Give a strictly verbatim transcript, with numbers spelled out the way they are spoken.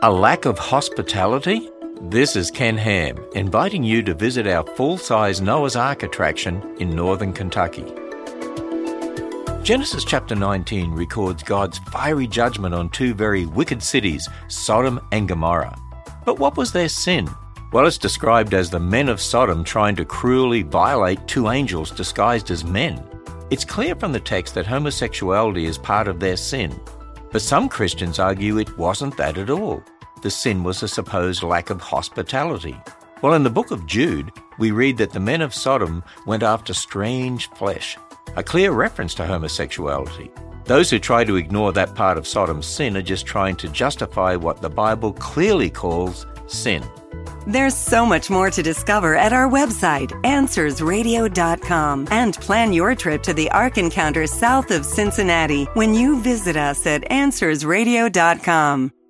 A lack of hospitality? This is Ken Ham, inviting you to visit our full-size Noah's Ark attraction in northern Kentucky. Genesis chapter nineteen records God's fiery judgment on two very wicked cities, Sodom and Gomorrah. But what was their sin? Well, it's described as the men of Sodom trying to cruelly violate two angels disguised as men. It's clear from the text that homosexuality is part of their sin. But some Christians argue it wasn't that at all. The sin was a supposed lack of hospitality. Well, in the book of Jude, we read that the men of Sodom went after strange flesh, a clear reference to homosexuality. Those who try to ignore that part of Sodom's sin are just trying to justify what the Bible clearly calls sin. There's so much more to discover at our website, answers radio dot com, and plan your trip to the Ark Encounter south of Cincinnati when you visit us at answers radio dot com.